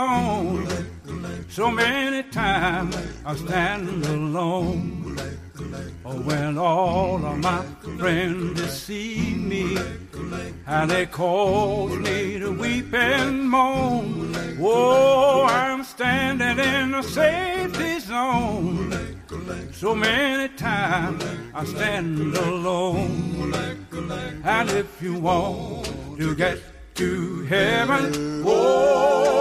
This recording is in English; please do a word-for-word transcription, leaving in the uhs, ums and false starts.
So many times I stand alone. Oh, when all of my friends deceive me, and they cause me to weep and moan. Oh, I'm standing in a safety zone. So many times I stand alone. And if you want to get to heaven, oh,